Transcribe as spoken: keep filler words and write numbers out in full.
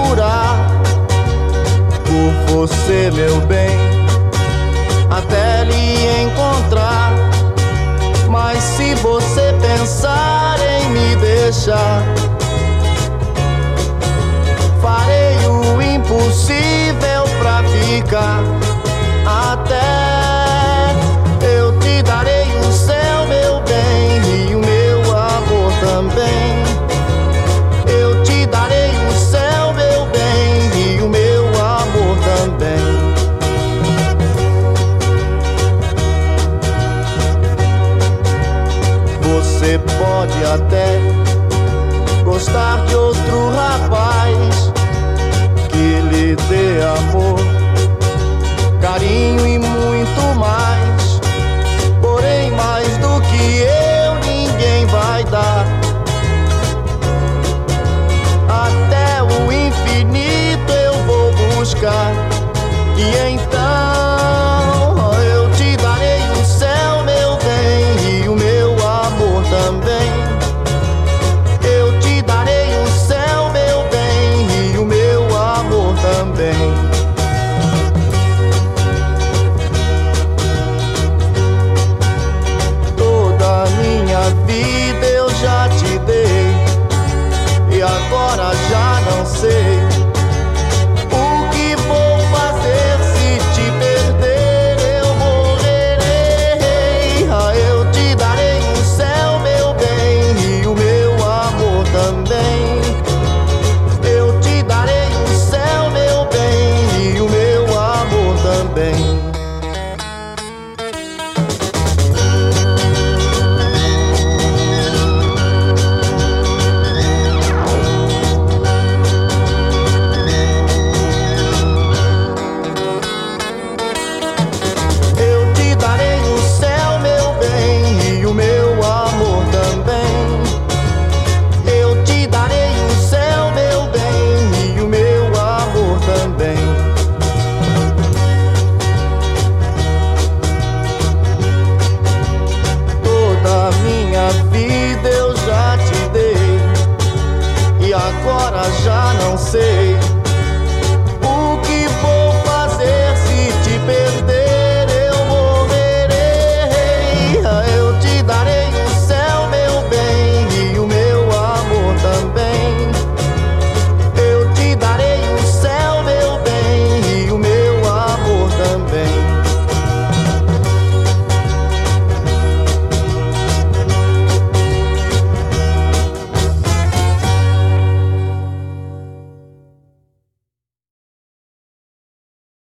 procurar por você, meu bem, até lhe encontrar. Mas se você pensar em me deixar, farei o impossível pra ficar. Até eu te darei o céu, meu bem, e o meu amor também. Eu te darei o céu, meu bem, e o meu amor também. Você pode até gostar de outro rapaz que lhe dê amor, carinho e muito mais. Porém, mais do que eu, ninguém vai dar. Até o infinito eu vou buscar. E então eu te darei o céu, meu bem, e o meu amor também. Eu te darei o céu, meu bem, e o meu amor também. Toda a minha vida eu já te dei, e agora já não sei o que vou fazer. Se te perder eu morrerei. Ah, eu te darei o céu, meu bem, e o meu amor também. Eu te darei o céu, meu bem, e o meu amor também. Eu te darei o céu, meu bem, e o meu amor também. Eu te darei o céu, meu bem, e o meu amor também. Toda a minha vida eu já te dei, e agora já não sei